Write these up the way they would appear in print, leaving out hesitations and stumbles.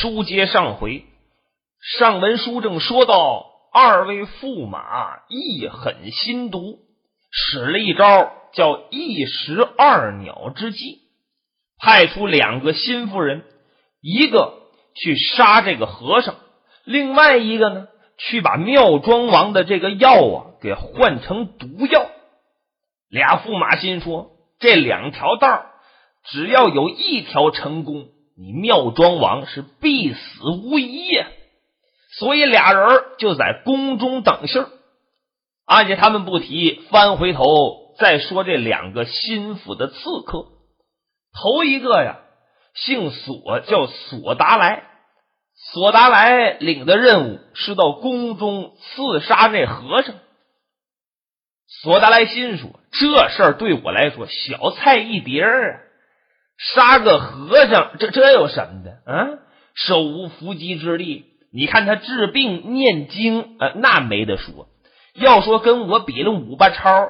书接上回，上文书正说到，二位驸马一狠心毒，使了一招叫一石二鸟之计，派出2个心腹人，一个去杀这个和尚，另外一个呢，去把妙庄王的这个药给换成毒药。俩驸马心说，这2条道只要有一条成功，你妙庄王是必死无疑呀。所以俩人就在宫中等信儿。按下他们不提，翻回头再说这2个心腹的刺客。头一个呀，姓索，叫索达来。索达来领的任务是到宫中刺杀这和尚。索达来心说，这事儿对我来说小菜一碟啊，杀个和尚这有什么的啊？手无缚鸡之力，你看他治病念经那没得说。要说跟我比了5把抄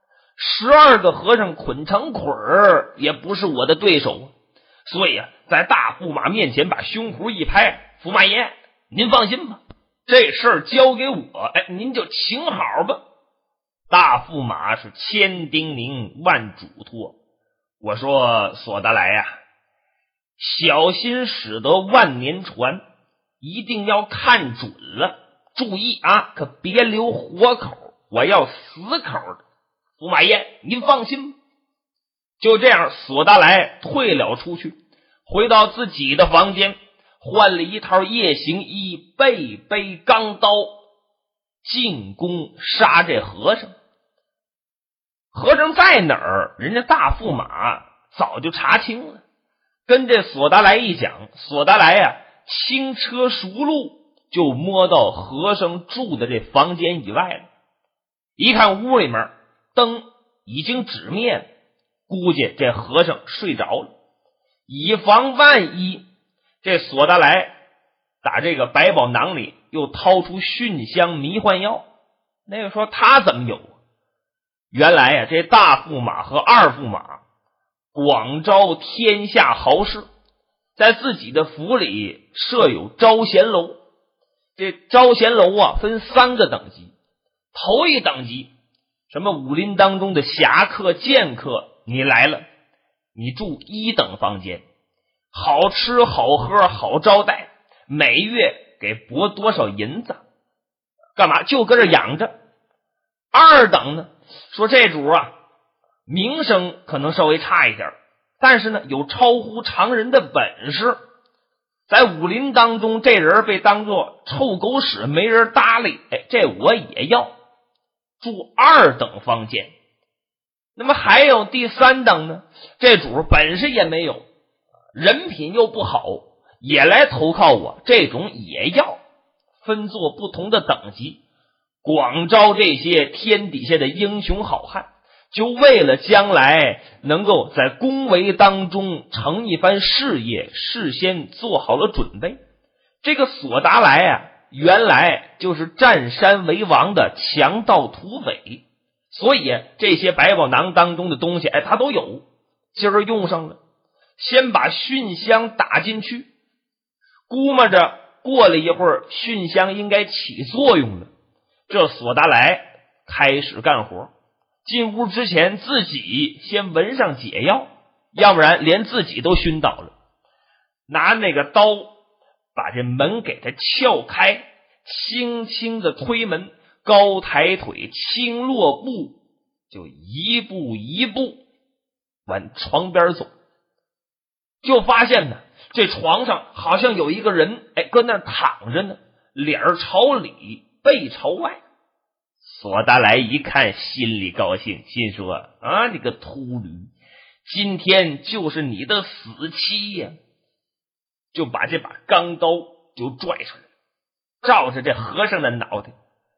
，12个和尚捆成捆儿也不是我的对手。所以在大驸马面前把胸脯一拍，驸马爷您放心吧，这事儿交给我，您就请好吧。大驸马是千叮咛万嘱托，我说索达来呀，小心驶得万年船，一定要看准了，注意啊，可别留活口，我要死口的。驸马爷您放心吧。就这样，索达来退了出去，回到自己的房间，换了一套夜行衣，背背钢刀，进宫杀这和尚。和尚在哪儿，人家大驸马早就查清了，跟这索达来一讲，索达来呀，轻车熟路就摸到和尚住的这房间以外了。一看屋里面灯已经纸灭，估计这和尚睡着了。以防万一，这索达来打这个百宝囊里又掏出熏香迷幻药。那个说他怎么有？原来呀，这大驸马和二驸马广招天下豪士，在自己的府里设有招贤楼。这招贤楼分3个等级。头一等级，什么武林当中的侠客剑客，你来了，你住1等房间，好吃好喝好招待，每月给拨多少银子，干嘛就搁这养着。2等呢，说这主名声可能稍微差一点，但是呢有超乎常人的本事，在武林当中这人被当作臭狗屎没人搭理，这我也要，住2等房间。那么还有第3等呢，这主本事也没有，人品又不好，也来投靠我，这种也要，分作不同的等级，广招这些天底下的英雄好汉，就为了将来能够在宫闱当中成一番事业，事先做好了准备。这个索达来原来就是占山为王的强盗土匪，所以这些百宝囊当中的东西他都有。今儿用上了，先把熏香打进去，估摸着过了一会儿熏香应该起作用了。这索达来开始干活，进屋之前自己先闻上解药，要不然连自己都熏倒了。拿那个刀把这门给它撬开，轻轻的推门，高抬腿，轻落步，就一步一步往床边走。就发现呢，这床上好像有一个人搁那躺着呢，脸朝里背朝外。索达来一看心里高兴，心说你个秃驴，今天就是你的死期呀！就把这把钢刀就拽出来，照着这和尚的脑袋，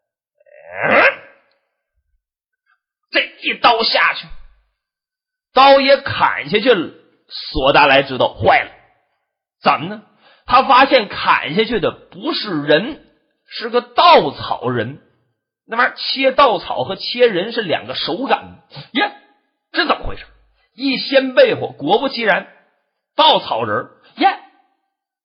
这一刀下去，刀也砍下去了。索达来知道坏了，怎么呢？他发现砍下去的不是人，是个稻草人。那玩意儿切稻草和切人是2个手感呀，这怎么回事？一掀被窝，果不其然，稻草人呀，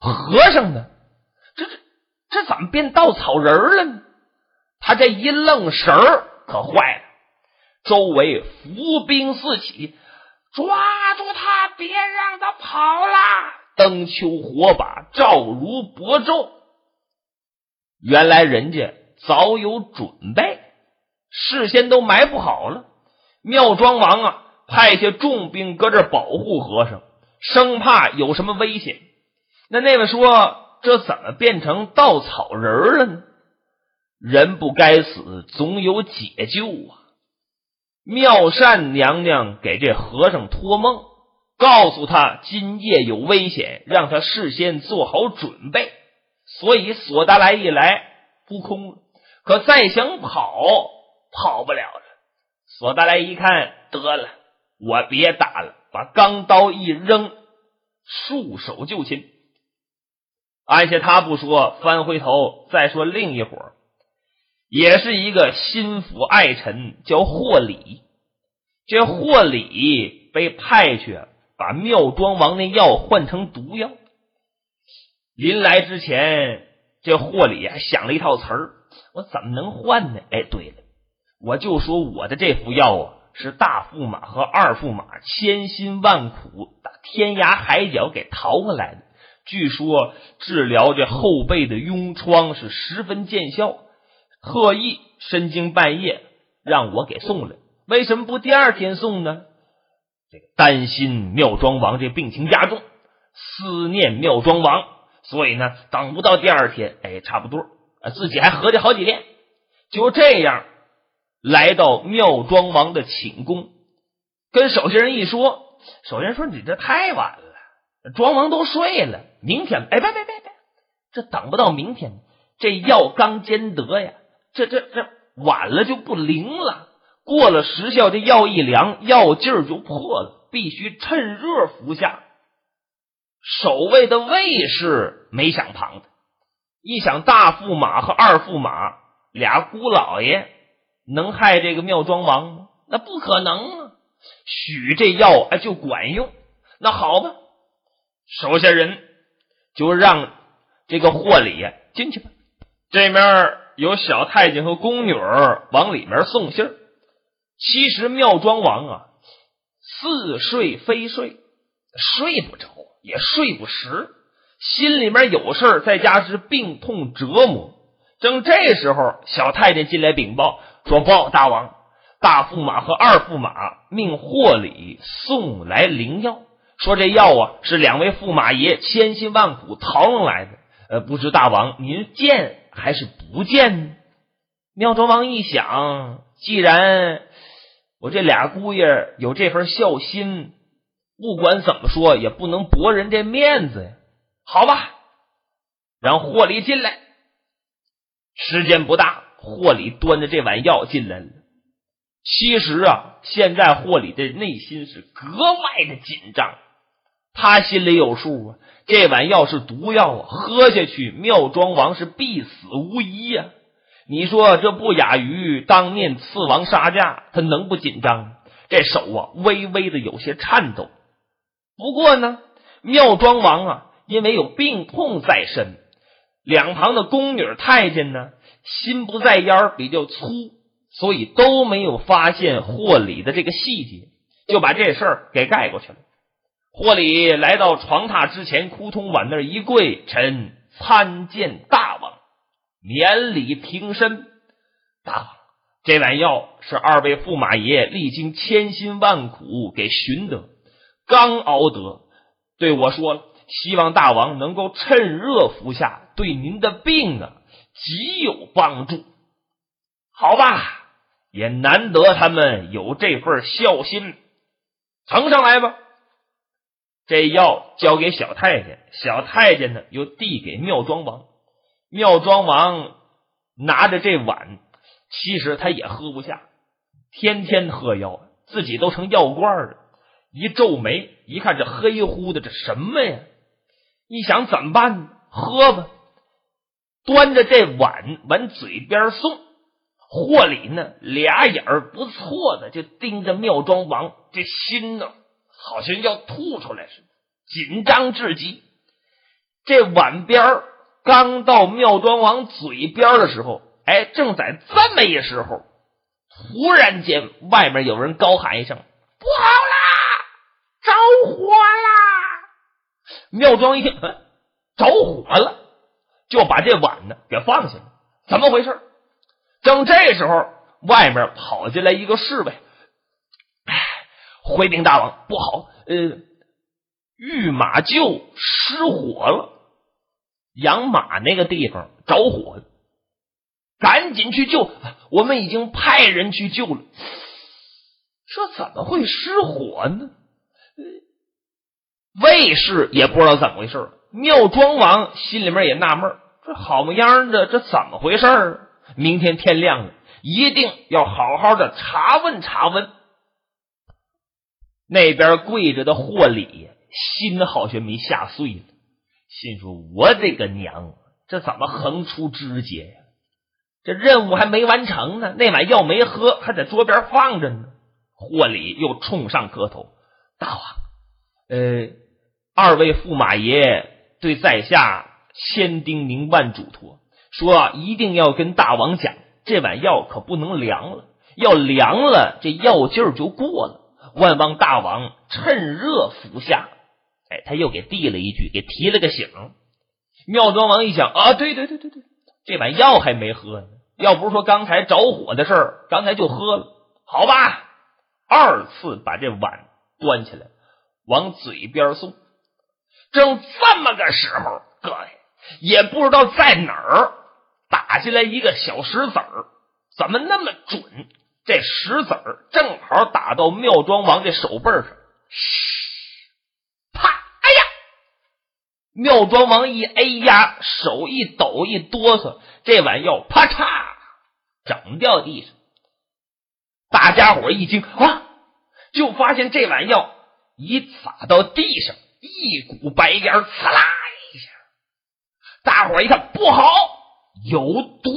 和尚呢？这怎么变稻草人了呢？他这一愣神儿可坏了，周围伏兵四起，抓住他，别让他跑啦！灯秋火把，照如薄昼。原来人家早有准备，事先都埋伏好了。妙庄王啊，派下重兵搁这保护和尚，生怕有什么危险。那位说，这怎么变成稻草人了呢？人不该死，总有解救啊！妙善娘娘给这和尚托梦，告诉他今夜有危险，让他事先做好准备。所以索达莱一来扑空了，可再想跑不了了。索达莱一看，得了，我别打了，把钢刀一扔，束手就擒。按下他不说，翻回头再说另一伙，也是一个心腹爱臣，叫霍礼。这霍礼被派去把妙庄王那药换成毒药。临来之前，这霍礼还想了一套词儿，我怎么能换呢？哎，对了，我就说我的这副药啊，是大驸马和二驸马千辛万苦打天涯海角给淘回来的，据说治疗这后背的痈疮是十分见效，特意深更半夜让我给送来。为什么不第二天送呢？这个担心妙庄王这病情加重，思念妙庄王，所以呢等不到第二天，差不多自己还合计好几遍。就这样来到妙庄王的寝宫，跟守信人一说，守信人说你这太晚了，庄王都睡了，明天别，这等不到明天，这药刚煎得呀，这晚了就不灵了，过了时效，这药一凉，药劲儿就破了，必须趁热服下。守卫的卫士没想旁的，一想大驸马和二驸马俩姑老爷能害这个妙庄王吗？那不可能啊！许这药就管用。那好吧，手下人就让这个霍礼进去吧。这面有小太监和宫女往里面送信儿。其实妙庄王啊，似睡非睡，睡不着也睡不实，心里面有事儿，再加之病痛折磨。正这时候，小太监进来禀报说：报大王，大驸马和二驸马命霍礼送来灵药，说这药啊是两位驸马爷千辛万苦淘弄来的，不知大王您见还是不见呢？妙庄王一想，既然我这俩姑爷有这份孝心，不管怎么说也不能驳人这面子呀。好吧，让霍礼进来。时间不大，霍礼端着这碗药进来了。其实啊，现在霍礼的内心是格外的紧张，他心里有数啊，这碗药是毒药啊，喝下去妙庄王是必死无疑呀。你说这不亚于当面刺王杀驾，他能不紧张？这手啊微微的有些颤抖。不过呢，妙庄王啊因为有病痛在身，两旁的宫女太监呢心不在焉，比较粗，所以都没有发现霍礼的这个细节，就把这事儿给盖过去了。霍礼来到床榻之前，哭通往那儿一跪，臣参见大王，免礼平身。大王，这碗药是二位驸马爷历经千辛万苦给寻得，刚熬得，对我说了，希望大王能够趁热服下，对您的病啊极有帮助。好吧，也难得他们有这份孝心，呈上来吧。这药交给小太监，小太监呢又递给妙庄王。妙庄王拿着这碗，其实他也喝不下，天天喝药，自己都成药罐了。一皱眉，一看这黑乎的，这什么呀？一想怎么办呢？喝吧。端着这碗往嘴边送。霍礼呢俩眼儿不错的就盯着妙庄王，这心呢好像要吐出来似的，紧张至极。 这碗边刚到妙庄王嘴边的时候，哎，正在这么一时候，突然间外面有人高喊一声：“不好啦，着火啦！”妙庄一听，着火了，就把这碗呢给放下了。怎么回事？正这时候，外面跑进来一个侍卫，回禀大王，不好，御马厩失火了，养马那个地方着火了，赶紧去救！我们已经派人去救了。这怎么会失火呢？卫士也不知道怎么回事，妙庄王心里面也纳闷，这好模样的，这怎么回事？明天天亮了，一定要好好的查问查问。那边跪着的霍礼心好像没吓碎了，心说：“我的个娘，这怎么横出枝节呀？这任务还没完成呢，那碗药没喝，还在桌边放着呢。”霍礼又冲上磕头：“大王，二位驸马爷对在下千叮咛万嘱托，说一定要跟大王讲，这碗药可不能凉了，要凉了这药劲儿就过了，万望大王趁热服下。”哎，他又给递了一句，给提了个醒。妙庄王一想啊，对，这碗药还没喝呢，要不是说刚才着火的事儿，刚才就喝了。好吧，二次把这碗端起来往嘴边送。正这么个时候，各位也不知道在哪儿打进来一个小石子儿，怎么那么准？这石子儿正好打到妙庄王这手背上，啪！哎呀！妙庄王一哎呀，手一抖一哆嗦，这碗药啪嚓整掉地上。大家伙一惊啊，就发现这碗药一洒到地上，一股白烟呲啦一下。大伙一看不好，有毒。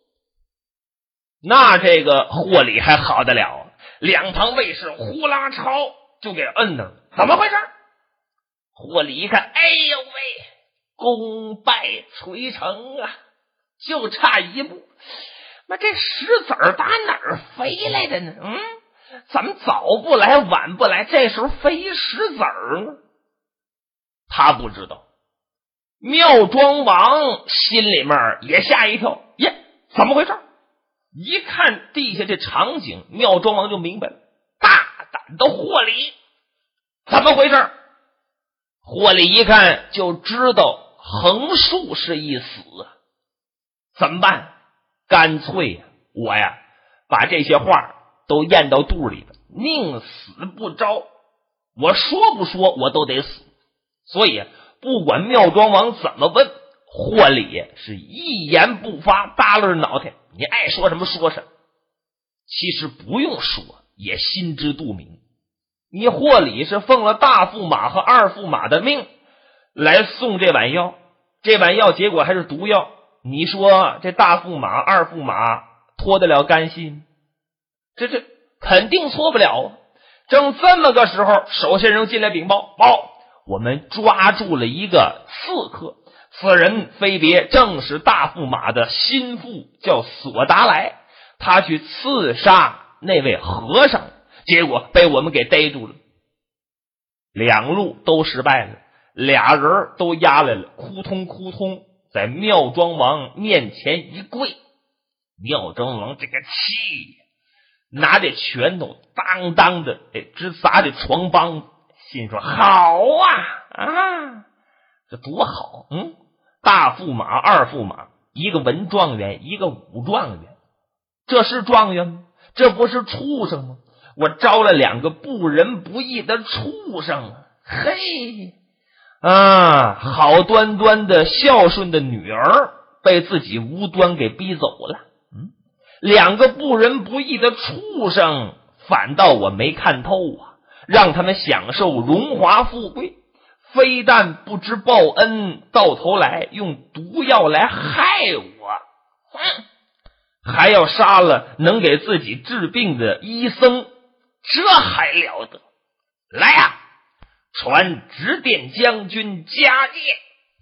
那这个霍礼还好得了，两旁卫士呼啦超就给摁那儿了。怎么回事？霍礼一看，哎呦喂，功败垂成啊，就差一步。那这石子儿打哪儿飞来的呢？怎么早不来晚不来，这时候飞石子儿呢？他不知道。妙庄王心里面也吓一跳，耶，怎么回事？一看地下这场景，妙庄王就明白了，大胆的霍礼，怎么回事？霍礼一看就知道横竖是一死啊，怎么办？干脆呀，我呀把这些话都咽到肚里了，宁死不招。我说不说我都得死。所以不管妙庄王怎么问，霍礼是一言不发，耷拉着脑袋，你爱说什么说什么。其实不用说，也心知肚明。你霍礼是奉了大驸马和二驸马的命来送这碗药，这碗药结果还是毒药，你说这大驸马二驸马脱得了干系？这肯定脱不了啊！正这么个时候，守信人进来禀报，我们抓住了一个刺客，此人非别正是大驸马的心腹，叫索达来，他去刺杀那位和尚，结果被我们给逮住了。两路都失败了，俩人都押来了，扑通扑通在妙庄王面前一跪。妙庄王这个气，拿着拳头当当的直砸这床帮子，心说好啊，这多好！大驸马二驸马，一个文状元一个武状元，这是状元吗？这不是畜生吗？我招了两个不仁不义的畜生啊！嘿好端端的孝顺的女儿被自己无端给逼走了。两个不仁不义的畜生，反倒我没看透啊，让他们享受荣华富贵，非但不知报恩，到头来用毒药来害我，还要杀了能给自己治病的医生，这还了得！来呀，传直殿将军家业，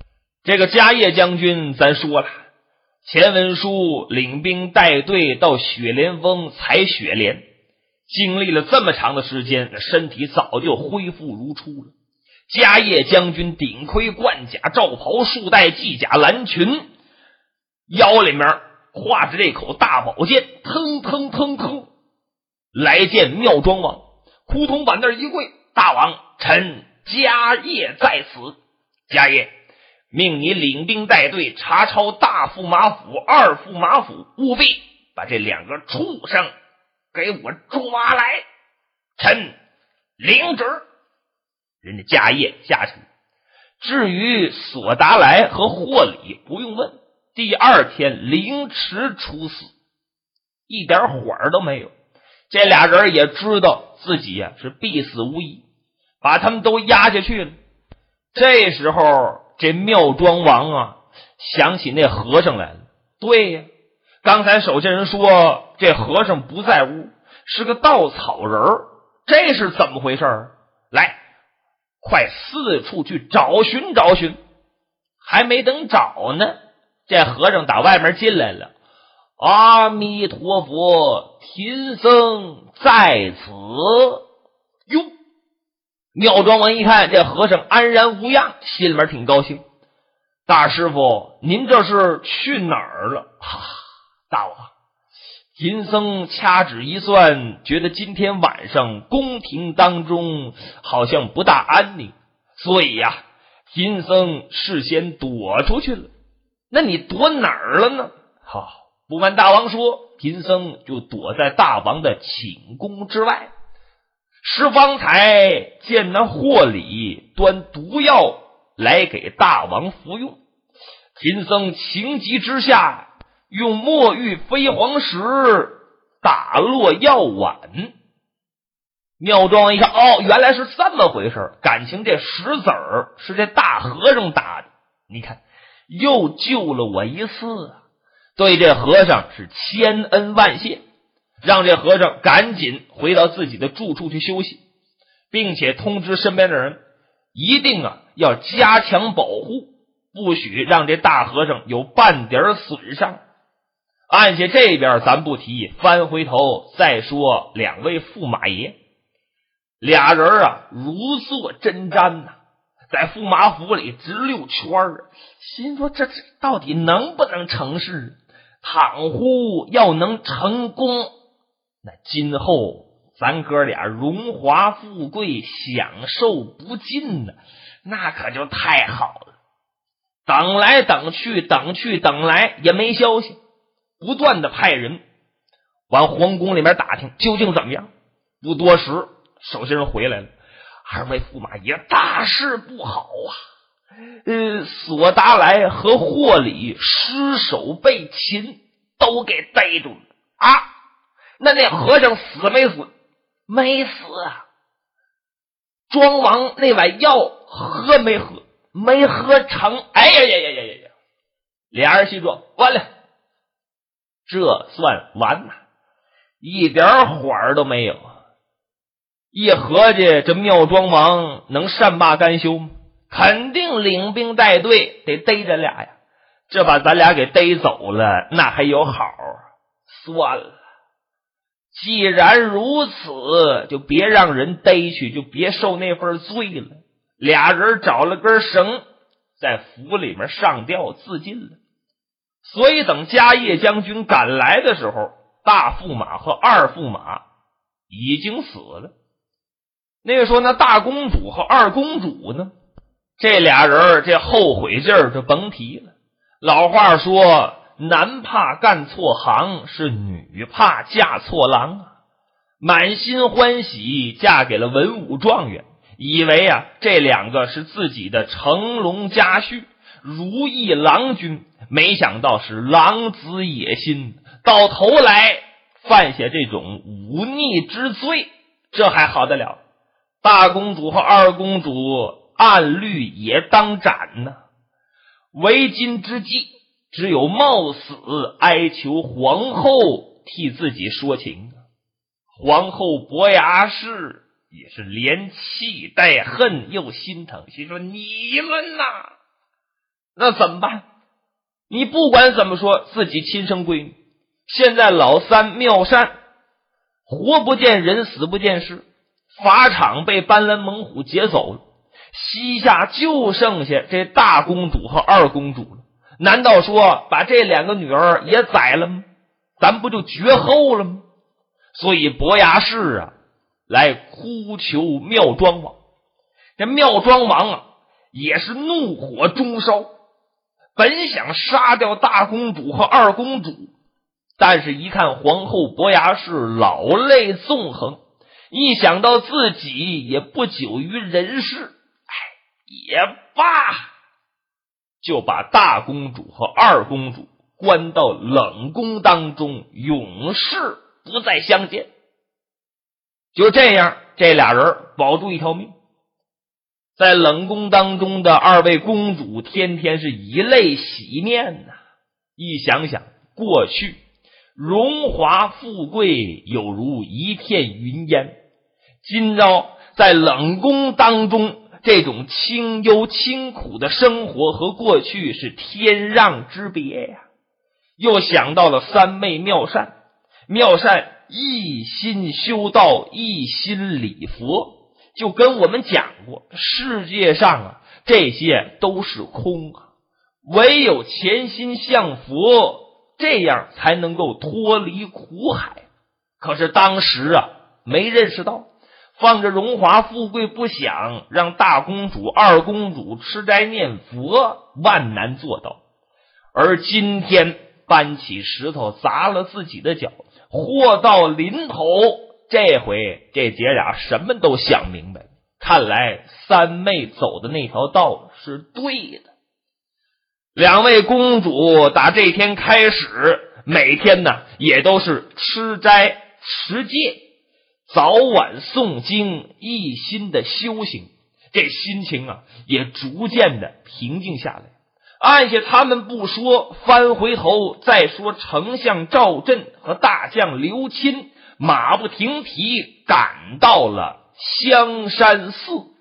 这个迦叶将军咱说了，钱文书领兵带队到雪莲峰采雪莲，经历了这么长的时间，身体早就恢复如初了。迦叶将军顶盔贯甲罩袍束带系甲蓝裙，腰里面挎着这口大宝剑，腾腾腾腾来见妙庄王。扑通板那一跪，大王，臣迦叶在此。迦叶，命你领兵带队查抄大驸马府、二驸马府，务必把这两个畜生给我抓来。臣领旨。人家迦叶下去。至于索达来和霍里不用问，第二天凌迟处死，一点缓儿都没有。这俩人也知道自己是必死无疑，把他们都压下去了。这时候这妙庄王想起那和尚来了。对呀，刚才手下人说这和尚不在屋，是个稻草人，这是怎么回事？来，快四处去找寻找寻。还没等找呢，这和尚打外面进来了。阿弥陀佛，贫僧在此。哟，妙庄王一看这和尚安然无恙，心里面挺高兴。大师傅，您这是去哪儿了？大王，贫僧掐指一算，觉得今天晚上宫廷当中好像不大安宁，所以贫僧事先躲出去了。那你躲哪儿了呢？不瞒大王说，贫僧就躲在大王的寝宫之外。是方才见那霍里端毒药来给大王服用，贫僧情急之下用墨玉飞黄石打落药丸。妙庄王一看，原来是这么回事，感情这石子儿是这大和尚打的，你看又救了我一次对这和尚是千恩万谢，让这和尚赶紧回到自己的住处去休息，并且通知身边的人一定要加强保护，不许让这大和尚有半点损伤。按下这边咱不提，翻回头再说两位驸马爷。俩人如坐针毡在驸马府里直溜圈心说这到底能不能成事？倘乎要能成功，那今后咱哥俩荣华富贵享受不尽那可就太好了。等来等去，等来也没消息，不断的派人往皇宫里面打听究竟怎么样。不多时，手下人回来了，二位驸马爷，大事不好索达来和霍里失手被擒，都给逮住了那和尚死没死？没死庄王那碗药喝没喝？没喝成。哎呀呀呀呀呀！俩人心说完了，这算完一点缓儿都没有。一合计，这妙庄王能善罢甘休吗？肯定领兵带队得逮这俩呀。这把咱俩给逮走了，那还有好？算了，既然如此，就别让人逮去，就别受那份罪了。俩人找了根绳，在府里面上吊自尽了。所以等迦叶将军赶来的时候，大驸马和二驸马已经死了。那个说那大公主和二公主呢？这俩人这后悔劲儿就甭提了。老话说，男怕干错行，是女怕嫁错郎满心欢喜嫁给了文武状元，以为这两个是自己的成龙家婿，如意郎君，没想到是狼子野心，到头来犯下这种忤逆之罪，这还好得了？大公主和二公主按律也当斩呢。为今之计，只有冒死哀求皇后替自己说情。皇后伯牙氏也是连气带恨又心疼，心说你们那怎么办？你不管怎么说，自己亲生闺女，现在老三妙善活不见人，死不见尸，法场被斑斓猛虎劫走了，膝下就剩下这大公主和二公主了。难道说把这两个女儿也宰了吗？咱不就绝后了吗？所以伯牙氏啊来哭求妙庄王。这妙庄王啊也是怒火中烧，本想杀掉大公主和二公主，但是一看皇后伯牙氏老泪纵横，一想到自己也不久于人世，也罢，就把大公主和二公主关到冷宫当中，永世不再相见。就这样，这俩人保住一条命。在冷宫当中的二位公主天天是以泪洗面呐。一想想过去荣华富贵有如一片云烟，今朝在冷宫当中这种清幽清苦的生活和过去是天壤之别呀。又想到了三妹妙善，妙善一心修道，一心礼佛，就跟我们讲过，世界上啊这些都是空啊，唯有潜心向佛，这样才能够脱离苦海。可是当时啊没认识到，放着荣华富贵不想，让大公主二公主吃斋念佛，万难做到。而今天搬起石头砸了自己的脚，祸到临头，这回这姐俩什么都想明白了，看来三妹走的那条道是对的。两位公主打这天开始，每天呢也都是吃斋持戒，早晚诵经，一心的修行，这心情啊也逐渐的平静下来。按下他们不说，翻回头再说丞相赵振和大将刘钦马不停蹄赶到了香山寺。